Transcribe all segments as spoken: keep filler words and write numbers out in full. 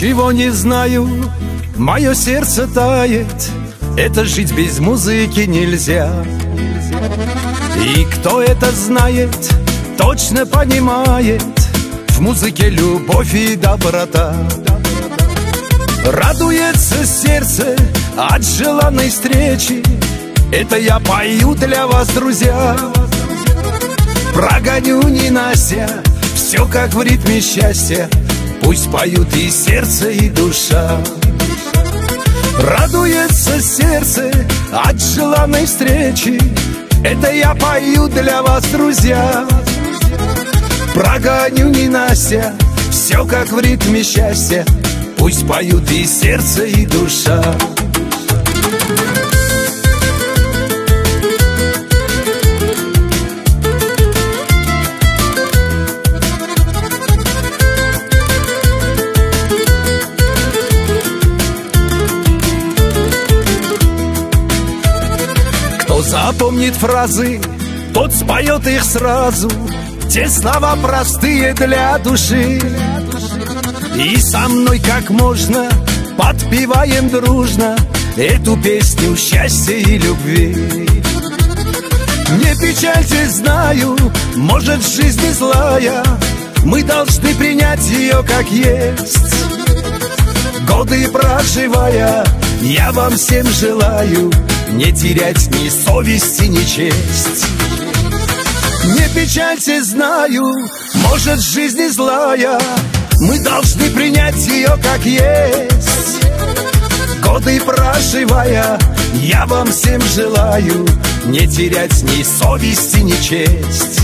ничего не знаю, мое сердце тает, это жить без музыки нельзя. И кто это знает, точно понимает, в музыке любовь и доброта. Радуется сердце от желанной встречи, это я пою для вас, друзья. Прогоню ненастья, все как в ритме счастья, пусть поют и сердце, и душа. Радуется сердце от желанной встречи, это я пою для вас, друзья. Прогоню ненастья, все как в ритме счастья, пусть поют и сердце, и душа. Кто запомнит фразы, тот споет их сразу, те слова простые для души. И со мной как можно подпеваем дружно эту песню счастья и любви. Не печальтесь, знаю, может жизнь злая, мы должны принять ее как есть. Годы проживая, я вам всем желаю не терять ни совести, ни честь. Не печальтесь, знаю, может жизнь злая, мы должны принять ее как есть. Годы проживая, я вам всем желаю не терять ни совести, ни честь.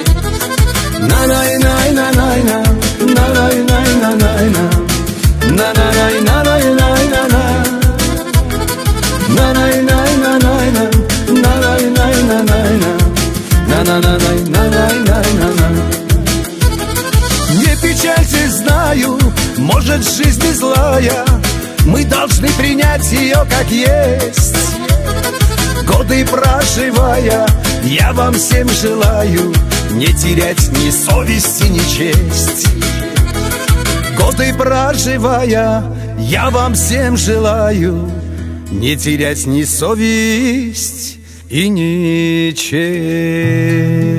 На-най-най-на-най-на, на-най-най-на-най-на, на-най-най-на-най-на-на, на-най-най-на-най-на, на-най-най-на-най-на, на-на-най-най-най-на-на. Не печальтесь, знаю, может жизнь злая, мы должны принять ее как есть. Годы проживая, я вам всем желаю не терять ни совести, ни честь. Годы проживая, я вам всем желаю не терять ни совесть и ни честь.